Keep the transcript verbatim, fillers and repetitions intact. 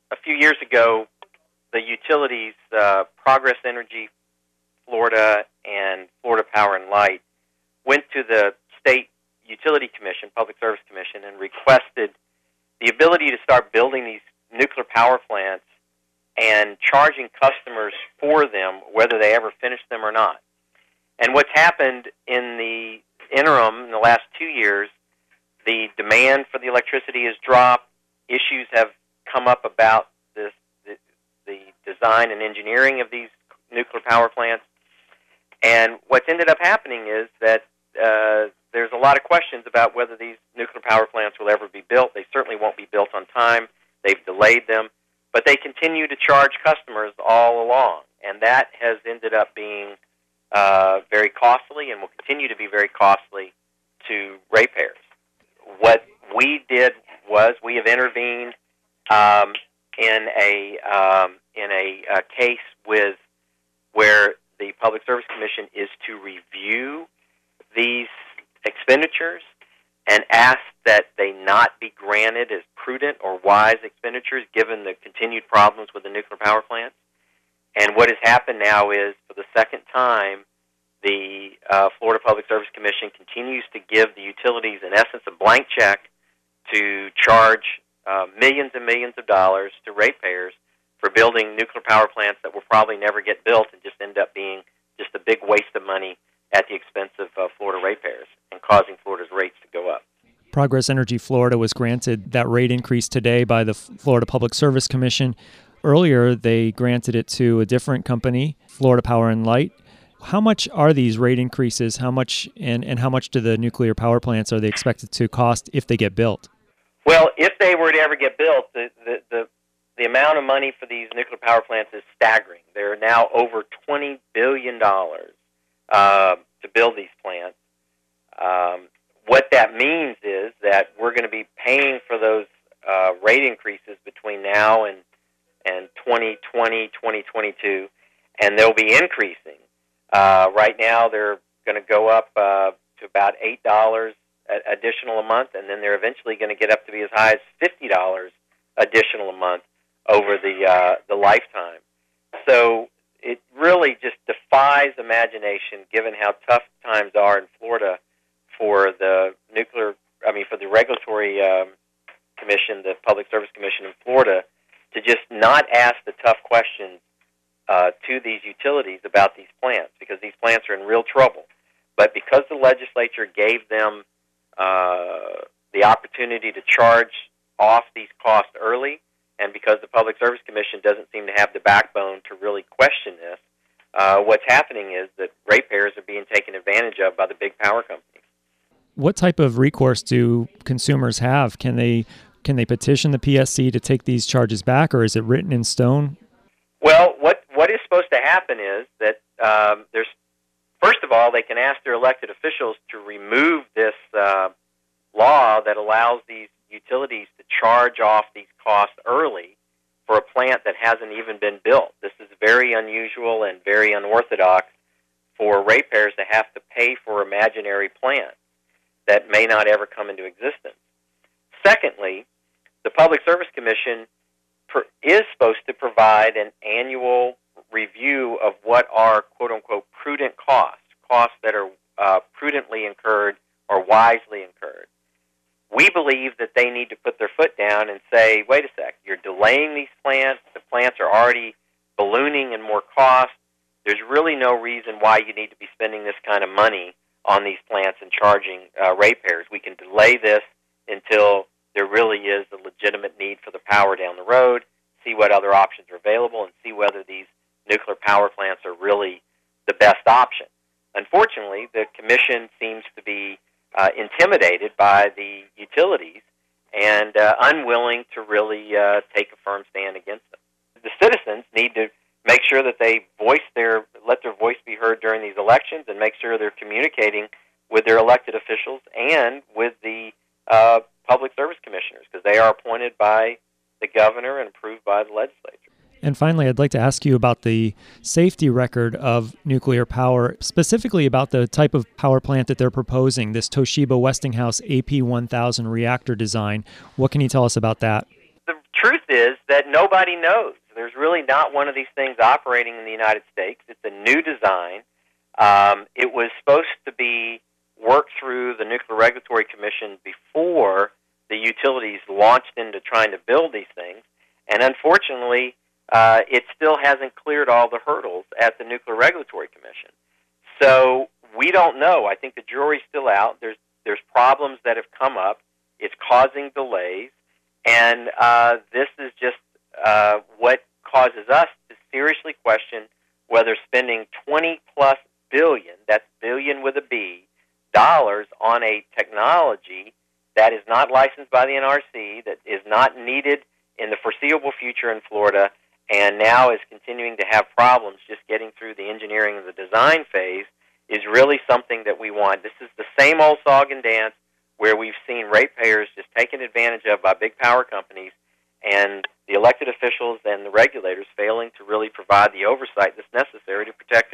a few years ago, the utilities, uh, Progress Energy Florida and Florida Power and Light, went to the State Utility Commission, Public Service Commission, and requested the ability to start building these nuclear power plants and charging customers for them, whether they ever finish them or not. And what's happened in the interim, in the last two years, the demand for the electricity has dropped. Issues have come up about this, the, the design and engineering of these nuclear power plants. And what's ended up happening is that uh, there's a lot of questions about whether these nuclear power plants will ever be built. They certainly won't be built on time. They've delayed them. But they continue to charge customers all along. And that has ended up being uh, very costly and will continue to be very costly to ratepayers. What we did was we have intervened um, in a um, in a, a case with where the Public Service Commission is to review these expenditures and ask that they not be granted as prudent or wise expenditures given the continued problems with the nuclear power plants. And what has happened now is, for the second time, the uh, Florida Public Service Commission continues to give the utilities, in essence, a blank check to charge uh, millions and millions of dollars to ratepayers for building nuclear power plants that will probably never get built and just end up being just a big waste of money at the expense of uh, Florida ratepayers and causing Florida's rates to go up. Progress Energy Florida was granted that rate increase today by the Florida Public Service Commission. Earlier, they granted it to a different company, Florida Power and Light. How much are these rate increases? How much and, and how much do the nuclear power plants are they expected to cost if they get built? Well, if they were to ever get built, the the, the, the amount of money for these nuclear power plants is staggering. They're now over twenty billion dollars uh, to build these plants. Um, what that means is that we're going to be paying for those uh, rate increases between now and, and twenty twenty, twenty twenty-two, and they'll be increasing. Uh, right now, they're going to go up uh, to about eight dollars additional a month, and then they're eventually going to get up to be as high as fifty dollars additional a month over the uh, the lifetime. So it really just defies imagination, given how tough times are in Florida for the nuclear, I mean, for the regulatory um, commission, the Public Service Commission in Florida, to just not ask the tough questions uh, to these utilities about these plants, because these plants are in real trouble. But because the legislature gave them uh, the opportunity to charge off these costs early, and because the Public Service Commission doesn't seem to have the backbone to really question this, uh, what's happening is that ratepayers are being taken advantage of by the big power companies. What type of recourse do consumers have? Can they can they petition the P S C to take these charges back, or is it written in stone? Well, what what is supposed to happen is that um, there's first of all, they can ask their elected officials to remove this uh, law that allows these utilities to charge off these costs early for a plant that hasn't even been built. This is very unusual and very unorthodox for ratepayers to have to pay for imaginary plants that may not ever come into existence. Secondly, the Public Service Commission per, is supposed to provide an annual review of what are quote-unquote prudent costs, costs that are uh, prudently incurred or wisely incurred. We believe that they need to put their foot down and say, wait a sec, you're delaying these plants, the plants are already ballooning in more cost, there's really no reason why you need to be spending this kind of money on these plants and charging uh, ratepayers. We can delay this until there really is a legitimate need for the power down the road, see what other options are available, and see whether these nuclear power plants are really the best option. Unfortunately, the Commission seems to be uh, intimidated by the utilities and uh, unwilling to really uh, take a firm stand against them. The citizens need to make sure that they voice their, let their voice be heard during these elections, and make sure they're communicating with their elected officials and with the uh, public service commissioners, because they are appointed by the governor and approved by the legislature. And finally, I'd like to ask you about the safety record of nuclear power, specifically about the type of power plant that they're proposing, this Toshiba Westinghouse A P one thousand reactor design. What can you tell us about that? The truth is that nobody knows. There's really not one of these things operating in the United States. It's a new design. Um, it was supposed to be worked through the Nuclear Regulatory Commission before the utilities launched into trying to build these things. And unfortunately, uh, it still hasn't cleared all the hurdles at the Nuclear Regulatory Commission. So we don't know. I think the jury's still out. There's there's problems that have come up. It's causing delays. And uh, this is just uh, what causes us to seriously question whether spending twenty plus billion, that's billion with a B, dollars on a technology that is not licensed by the N R C, that is not needed in the foreseeable future in Florida, and now is continuing to have problems just getting through the engineering and the design phase, is really something that we want. This is the same old song and dance where we've seen ratepayers just taken advantage of by big power companies, and the elected officials and the regulators failing to really provide the oversight that's necessary to protect